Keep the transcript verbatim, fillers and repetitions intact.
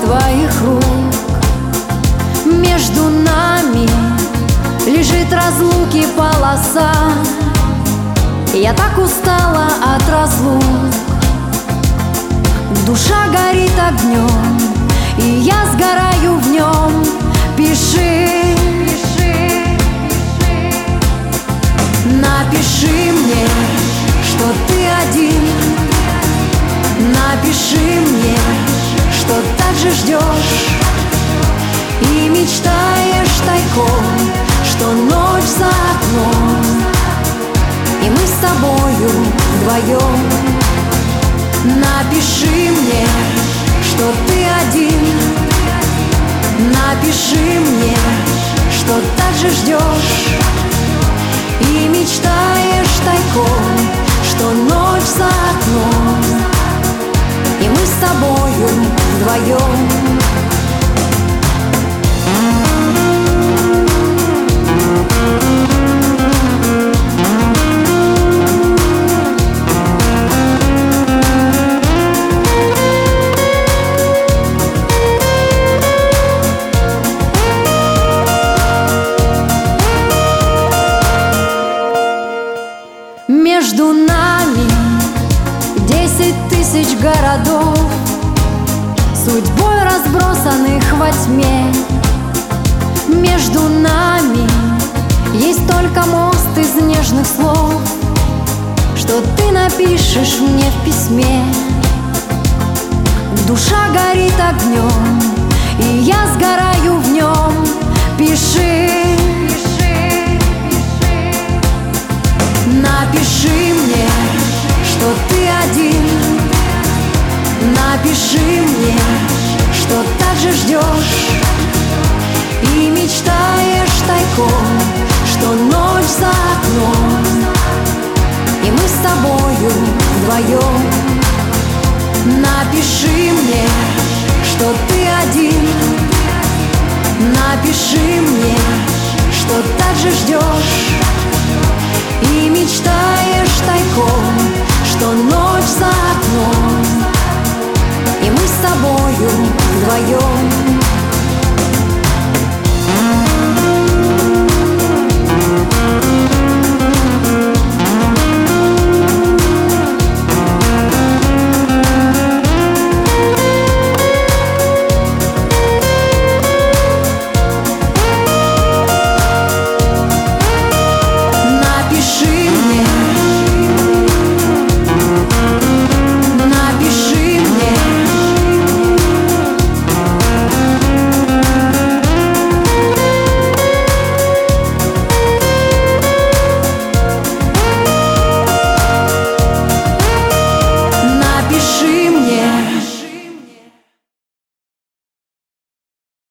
твоих рук. Между нами лежит разлуки полоса. Я так устала от разлук. Душа горит огнем, и я сгораю в нем. Пиши, пиши, пиши. Напиши мне, что ты один. Напиши мне, что так же ждешь и мечтаешь тайком, что ночь за окном, и мы с тобою вдвоем. Напиши мне, что ты один. Напиши мне, что так же ждешь и мечтаешь тайком, что ночь за окном, и мы с тобою вдвоем. Между нами десять тысяч городов, судьбой разбросанных во тьме. Между нами есть только мост из нежных слов, что ты напишешь мне в письме. Душа горит огнем, и я сгораю в нем. Пиши, пиши, пиши. Напиши мне, что ты один. Напиши мне, что так же ждешь и мечтаешь тайком, что ночь за окном, и мы с тобою вдвоем. Напиши мне, что ты один. Напиши мне, что так же ждешь и мечтаешь тайком, что ночь за окном, и мы с тобою вдвоем.